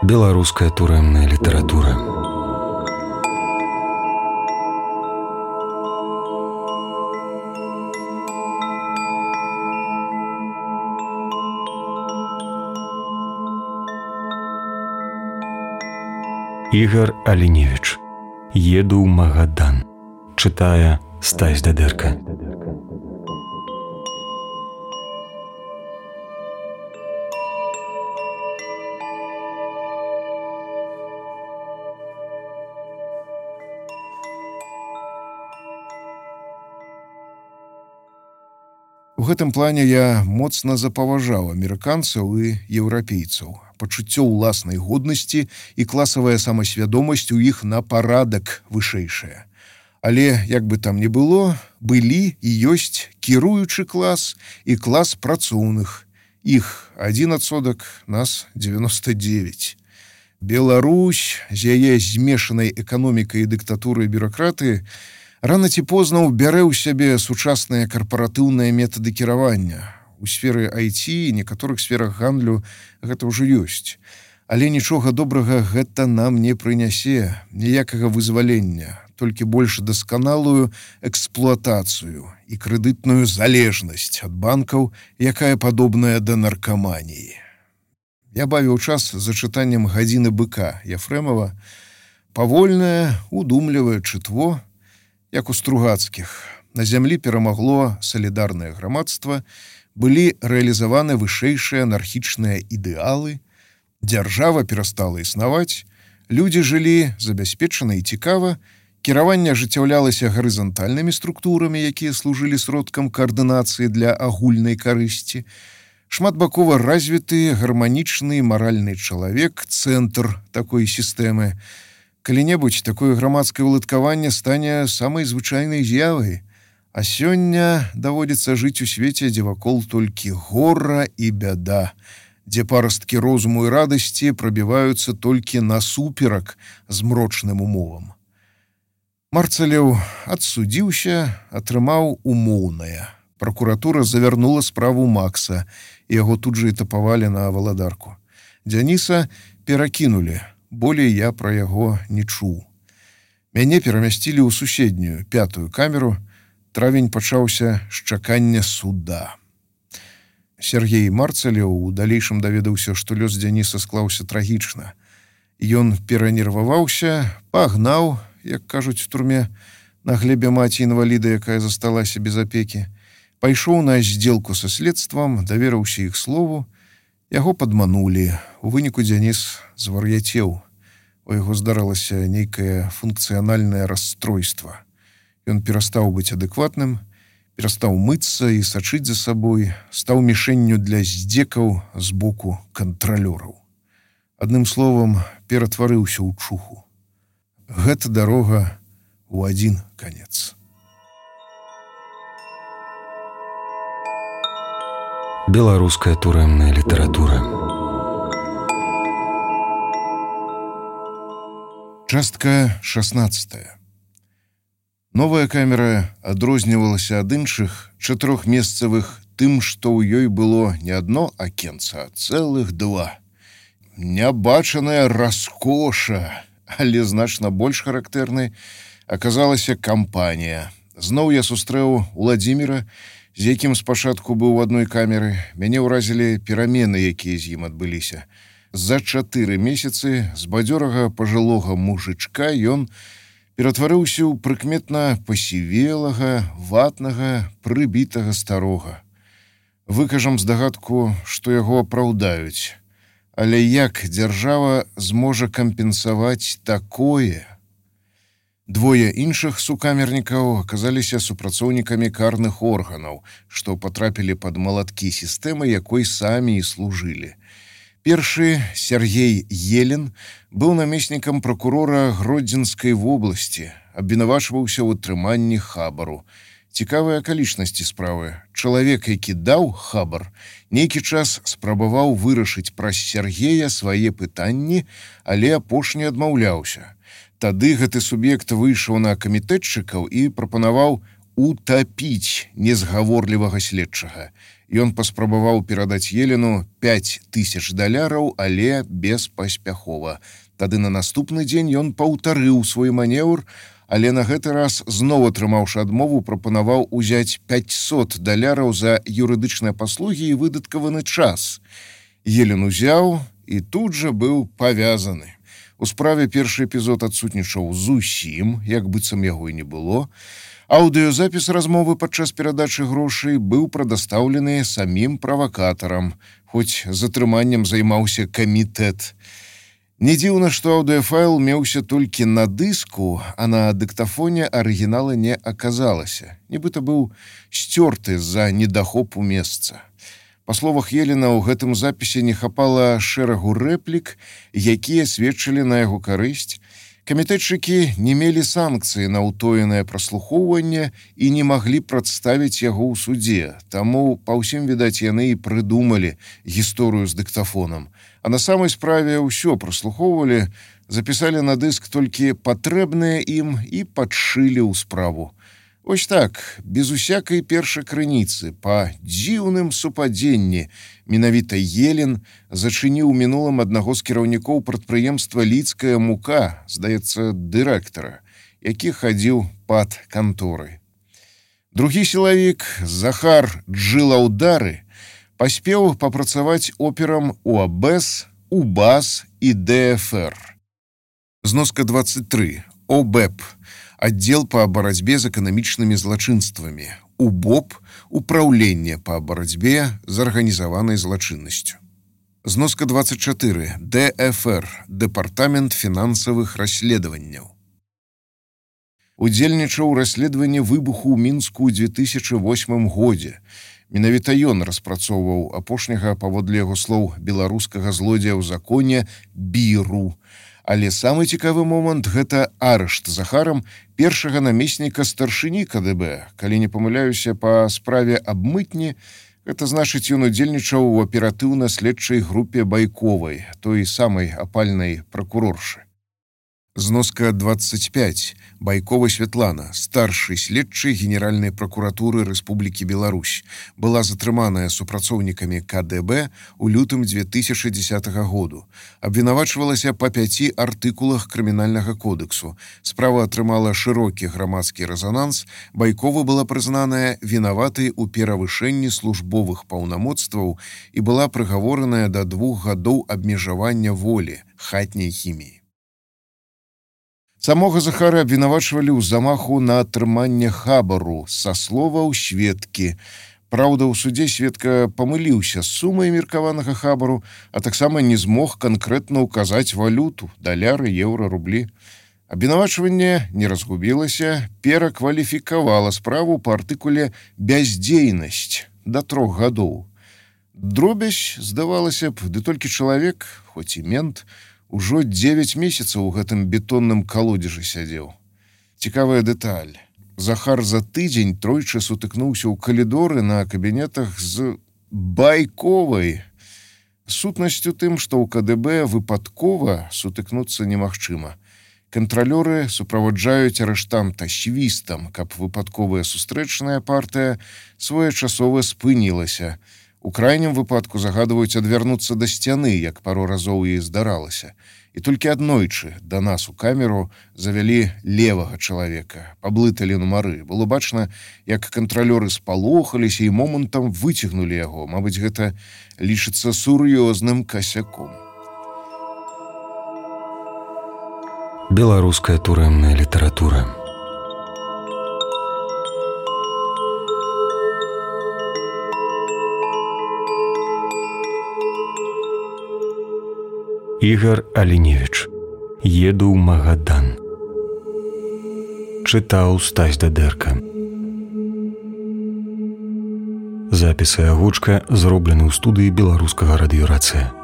Беларуская турэмная літаратура. Ігар Аліневіч. Еду ў Магадан. Чытае Стась Дадэрка. У гэтым плане я моцна запаважаў амерыканцаў і еўрапейцаў. Пачуццё ўласнай годнасці і класавая самасвядомасць у іх на парадак вышэйшая. Але, як бы там ні было, былі і ёсць кіруючы клас і клас працоўных. Іх 1%, нас 99. Беларусь з яе змешанай эканомікай і дыктатурай бюракратыі рана ці позна ўбярэ ў сябе сучасныя карпаратыўныя метады кіравання. У сферы IT і некаторых сферах гандлю гэта ўжо ёсць. Але нічога добрага гэта нам не прынясе, ніякага вызвалення, толькі больш дасканалую эксплуатацыю і крэдытную залежнасць ад банкаў, якая падобная да наркаманіі. Я бавіў час за чытаннем «Гадзіны быка» Яфрэмава, павольнае, удумлівае чытво, як у Стругацкіх. На зямлі перамагло салідарнае грамадства, былі рэалізаваны вышэйшыя анархічныя ідэалы, дзяржава перастала існаваць, людзі жылі забяспечана і цікава, кіраванне ажыццяўлялася гарызантальнымі структурамі, якія служылі сродкам каардынацыі для агульнай карысці, шматбакова развіты гарманічны маральны чалавек, цэнтр такой сістэмы. Калі-небудзь такое грамадскае ўладкаванне стане самай звычайнай з'явай, а сёння даводзіцца жыць у свеце, дзе вакол толькі гора і бяда, дзе парасткі розуму і радасці прабіваюцца толькі насуперак змрочным умовам. Марцалеў адсудзіўся, атрымаў умоўнае. Пракуратура завярнула справу Макса, і яго тут жа этапавалі на валадарку. Дзяніса перакінулі, болей я пра яго не чуў. Мяне перамясцілі ў суседнюю, 5-ю камеру. Травень пачаўся з чакання суда. Сергей Марцалеў у далейшым даведаўся, што лёс Дзяніса склаўся трагічна. Ён перанерваваўся, пагнаў, як кажуць у турме, на глебе маці інваліда, якая засталася без апекі. Пайшоў на здзелку са следствам, даверыўся іх слову. Яго падманулі. У выніку Дзяніс звар'яцеў. У яго здарылася нейкае функцыянальнае расстройства. Ён перастаў быць адэкватным, перастаў мыцца і сачыць за сабой, стаў мішэнню для здзекаў з боку кантралёраў. Адным словам, ператварыўся ў чуху. Гэта дарога ў адзін канец. Беларуская турэмная літаратура. Частка 16. Новая камера адрознівалася ад іншых 4-месцавых тым, што ў ёй было не адно акенца, а цэлых 2. Нябачаная раскоша, але значна больш характэрнай аказалася кампанія. Зноў я сустрэў Уладзіміра, з якім спачатку быў у адной камеры. Мяне ўразілі перамены, якія з ім адбыліся. За 4 месяцы з бадзёрага пажылога мужычка ён ператварыўся ў прыкметна пасівелага, ватнага, прыбітага старога. Выкажам здагадку, што яго апраўдаюць. Але як дзяржава зможа кампенсаваць такое? 2 іншых сукамернікаў аказаліся супрацоўнікамі карных органаў, што патрапілі пад малаткі сістэмы, якой самі і служылі. Першы, Сергей Елен, быў намеснікам пракурора Гродзенскай вобласці, абвінавачваўся ў атрыманні хабару. Цікавыя акалічнасці справы. Чалавек, які даў хабар, нейкі час спрабаваў вырашыць праз Сергея свае пытанні, але апошні адмаўляўся. Тады гэты суб'ект выйшаў на камітэтчыкаў і прапанаваў утапіць незгаворлівага следчага. Ён паспрабаваў перадаць Елену $5000, але беспаспяхова. Тады на наступны дзень ён паўтарыў свой манеўр, але на гэты раз, зноў атрымаўшы адмову, прапанаваў узяць $500 за юрыдычныя паслугі і выдаткаваны час. Елен узяў і тут жа быў павязаны. У справе першы эпізод адсутнічаў зусім, як быццам яго і не было. Аўдыёзапіс размовы падчас перадачы грошай быў прадастаўлены самім правакатарам, хоць затрыманнем займаўся камітэт. Не дзіўна, што аўдыёфайл меўся толькі на дыску, а на дыктафоне арыгінала не аказалася. Нібыта быў сцёрты з-за недахопу месца. Па словах Елена, у гэтым запісе не хапала шэрагу рэплік, якія сведчылі на яго карысць. Камітэтчыкі не мелі санкцыі на ўтоенае праслухоўванне і не маглі прадставіць яго ў судзе, таму па ўсім, відаць, яны і прыдумалі гісторыю з дыктафонам. А на самай справе ўсё праслухоўвалі, запісалі на дыск толькі патрэбныя ім і падшылі ў справу. Вось так, без усякай першай крыніцы, па дзіўным супадзенні, менавіта Елен зачыніў у мінулым аднаго з кіраўнікоў прадпрыемства «Лідская мука», здаецца, дырэктара, які хадзіў пад канторай. Другі сілавік, Захар Джылаўдары, паспеў папрацаваць операм у АБЭС, УБАС і ДФР. Зноска 23. ОБЭП. Аддзел па барацьбе з эканамічнымі злачынствамі. УБОП – Управленне па барацьбе з арганізаванай злачыннасцю. Зноска 24. ДФР – Дэпартамент фінансавых расследаванняў. Удзельнічаў у расследаванні выбуху ў Мінску ў 2008 годзе. Менавіта ён распрацоўваў апошняга, паводле яго слоў, беларускага злодзея ў законе Біру. Але самы цікавы момант – гэта арышт Захарам першага намесніка старшыні КДБ. Калі не памыляюся, па справе аб мытні, гэта значыць, ён удзельнічаў у аператыўна-следчай групе Байковай, той самай апальнай пракуроршы. Зноска 25. Байкова Святлана, старший следчий Генеральной прокуратуры Республики Беларусь, была затрыманая супрацоўнікамі КДБ у лютым 2010 году. Абвінавачвалася па 5 артыкулах крымінальнага кодексу. Справа атрымала шырокі грамадскі рэзананс. Байкова была прызнаная вінаватай у перавышэнні службовых паўнамоцтваў і была прыгавораная да 2 гадоў абмежавання волі, хатняй хіміі. Самога Захара абвінавачвалі ў замаху на атрыманне хабару са словаў сведкі. Праўда, у судзе сведка памыліўся з сумай меркаванага хабару, а таксама не змог канкрэтна ўказаць валюту – даляры, еўра, рублі. Абвінавачванне не разгубілася, перакваліфікавала справу па артыкуле «бяздзейнасць» да 3 гадоў. Дробязь, здавалася б, ды толькі чалавек, хоць і мент, ужо 9 месяцаў у гэтым бетонным калодзежы сядзеў. Цікавая дэталь. Захар за тыдзень тройчы сутыкнуўся ў калідоры на кабінетах з Байковай. Сутнасць у тым, што ў КДБ выпадкова сутыкнуцца немагчыма. Кантралёры суправаджаюць арыштанта свістам, каб выпадковая сустрэчная партыя своечасова спынілася. У крайнім выпадку загадваюць адвярнуцца да сцяны, як пару разоў і здаралася. І толькі аднойчы да нас у камеру завялі левага чалавека, паблыталі нумары. Было бачна, як кантралёры спалохаліся і момантам выцягнулі яго. Мабыць, гэта лічыцца сур'ёзным касяком. Беларуская турэмная літаратура. Ігар Аліневіч. Еду ў Магадан. Чытаў Стась Дадэрка. Запісы агучка зроблены ў студыі беларускага радыёрацыя.